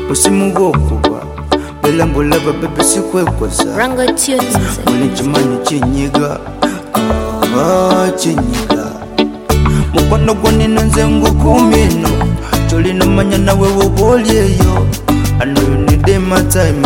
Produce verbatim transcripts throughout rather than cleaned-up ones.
Usimu wokuba Bela mbula bebe sikwekoza Rango Tunes Muli chimani chinyiga Ah, chinyiga Mukwano gwani nanze ngukumino Choli no manya na wewe bolyeyo I know you need my time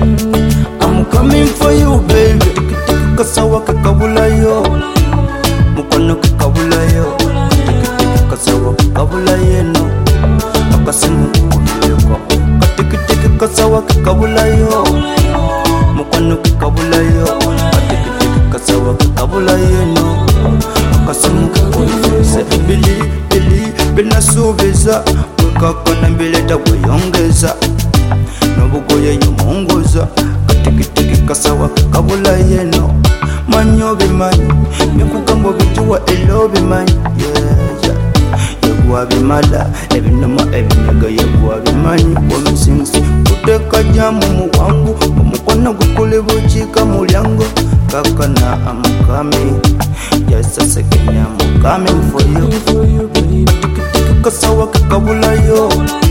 I'm coming for you baby Tiki tiki kasawa kakabula yo Mukwano kakabula yo Tiki tiki kasawa kakabula yeno Akasimu kukuleko Katiki tiki kasawa kakabula yo Mukwano kakabula yo Katiki tiki kasawa kakabula yeno Akasimu kukuleko Bili, bili, bina suveza Wekakona mbileta kuyongeza Nobugoye nyumunguza Katiki tiki kasawa kakabula yeno Manyo bimanyi Mikukambo bituwa elo bimanyi Yeah, yeah Yegwa bimala Ebinoma ebinyaga yegwa bimanyi Womisingsi Kuteka jamu muwangu Omukwana gukule buchika mulyango Kakana I'm coming Yes, I say Kenya I'm coming for you Tiki tiki kasawa kakabula yo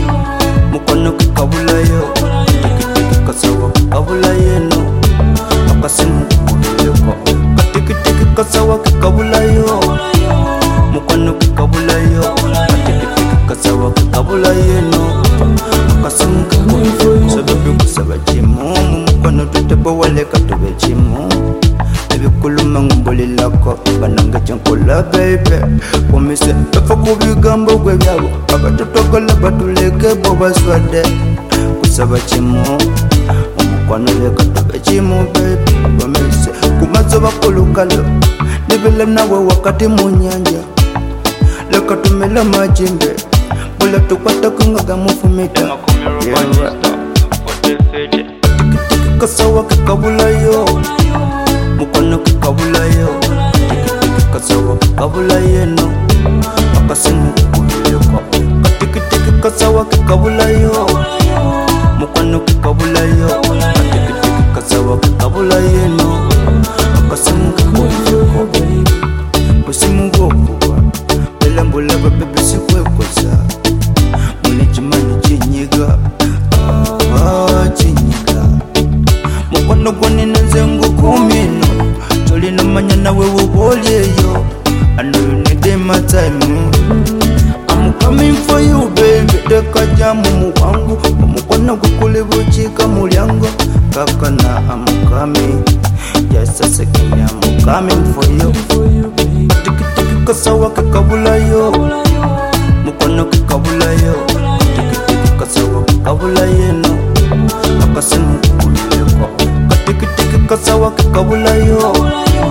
Mukwana kakabula yo Tiki tiki kasawa kakabula yeno Akasimu kukuleko Katiki tiki kasawa kakabula yo Mukwano kakabula yo Katiki tiki kasawa kakabula yeno Akasimu kukuleko Sababi kusaba chimu Mukwano tuteba wale katube chimu Ebikuluma ngumbuli lako Bananga chankola baby Komise efa kubigambo gwe byabo Abatotokola batuleke bo baswade Kusaba chimu Omukwano leka tube chimu baby Komise kumazo bakulukalo Nibile nawe wakati mu nyanja Leka tumela majimbe Bula tukwata kungaga mufumita Yeah Tiki tiki kasawa kakabula yo Mukwano kakabula yo Tiki tiki kasawa kakabula yeno Akasimu kukuleko Katiki tiki kasawa kakabula yo Mukwano kakabula yo Katiki tiki kasawa kakabula yeno Akasimu kukuleko Usimu wokuba Bela mbula bebe sikwekoza Muli chimani chinyiga Ah, chinyiga Mukwano gwani nanze ngukumino Choli no manya na wewe bolyeyo I know you need my time I'm coming for you baby Teka jamu muwangu Mukwano gukule buchika mulyango Kakana I'm coming Yes I say Kenya I'm coming for you Tiki tiki kasawa kakabula yo Mukwano kakabula yo Tiki tiki kasawa kakabula yeno Akasimu kukuleko Katiki tiki kasawa kakabula yo